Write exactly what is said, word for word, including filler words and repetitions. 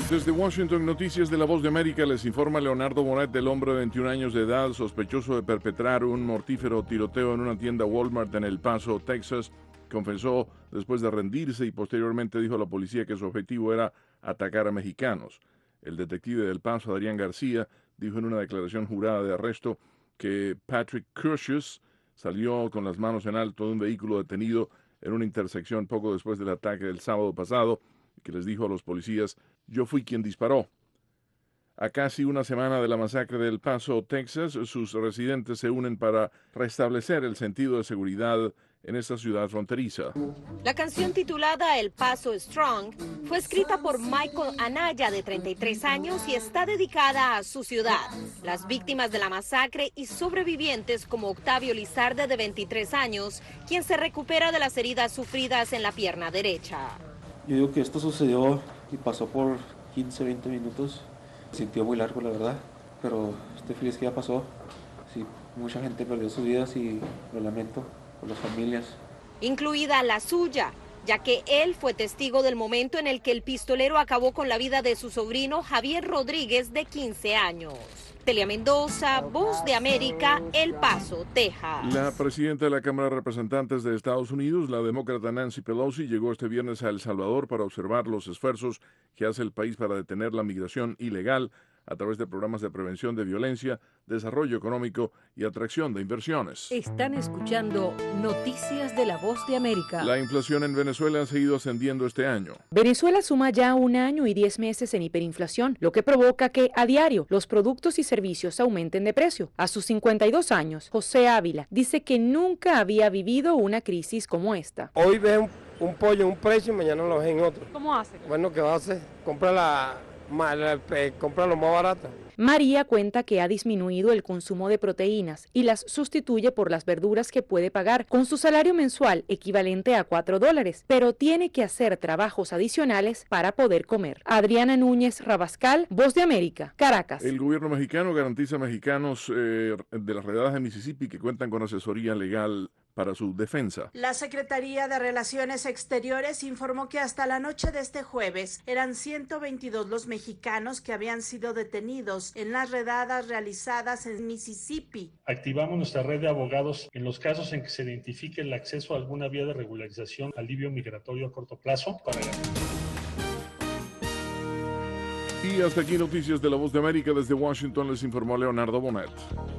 Desde Washington, Noticias de la Voz de América, les informa Leonardo Bonet, del hombre de veintiún años de edad sospechoso de perpetrar un mortífero tiroteo en una tienda Walmart en El Paso, Texas. Confesó después de rendirse y posteriormente dijo a la policía que su objetivo era atacar a mexicanos. El detective del Paso, Adrián García, dijo en una declaración jurada de arresto que Patrick Crucius salió con las manos en alto de un vehículo detenido en una intersección poco después del ataque del sábado pasado, y que les dijo a los policías: yo fui quien disparó. A casi una semana de la masacre de El Paso, Texas, sus residentes se unen para restablecer el sentido de seguridad en esta ciudad fronteriza. La canción titulada El Paso Strong fue escrita por Michael Anaya, de treinta y tres años, y está dedicada a su ciudad, las víctimas de la masacre y sobrevivientes como Octavio Lizarde, de veintitrés años, quien se recupera de las heridas sufridas en la pierna derecha. Yo digo que esto sucedió y pasó por quince, veinte minutos. Se sintió muy largo, la verdad, pero estoy feliz que ya pasó. Sí, mucha gente perdió sus vidas y lo lamento por las familias. Incluida la suya, ya que él fue testigo del momento en el que el pistolero acabó con la vida de su sobrino Javier Rodríguez, de quince años. Telia Mendoza, Voz de América, El Paso, Texas. La presidenta de la Cámara de Representantes de Estados Unidos, la demócrata Nancy Pelosi, llegó este viernes a El Salvador para observar los esfuerzos que hace el país para detener la migración ilegal a través de programas de prevención de violencia, desarrollo económico y atracción de inversiones. Están escuchando Noticias de la Voz de América. La inflación en Venezuela ha seguido ascendiendo este año. Venezuela suma ya un año y diez meses en hiperinflación, lo que provoca que a diario los productos y servicios aumenten de precio. A sus cincuenta y dos años, José Ávila dice que nunca había vivido una crisis como esta. Hoy ves un, un pollo en un precio y mañana lo ves en otro. ¿Cómo hace? Bueno, ¿qué va a hacer? Compra la... compra lo más barato. María cuenta que ha disminuido el consumo de proteínas y las sustituye por las verduras que puede pagar con su salario mensual equivalente a cuatro dólares, pero tiene que hacer trabajos adicionales para poder comer. Adriana Núñez Rabascal, Voz de América, Caracas. El gobierno mexicano garantiza a mexicanos eh, de las redadas de Mississippi que cuentan con asesoría legal para su defensa. La Secretaría de Relaciones Exteriores informó que hasta la noche de este jueves eran ciento veintidós los mexicanos que habían sido detenidos en las redadas realizadas en Mississippi. Activamos nuestra red de abogados en los casos en que se identifique el acceso a alguna vía de regularización, alivio migratorio a corto plazo para... Y hasta aquí Noticias de la Voz de América. Desde Washington les informó Leonardo Bonet.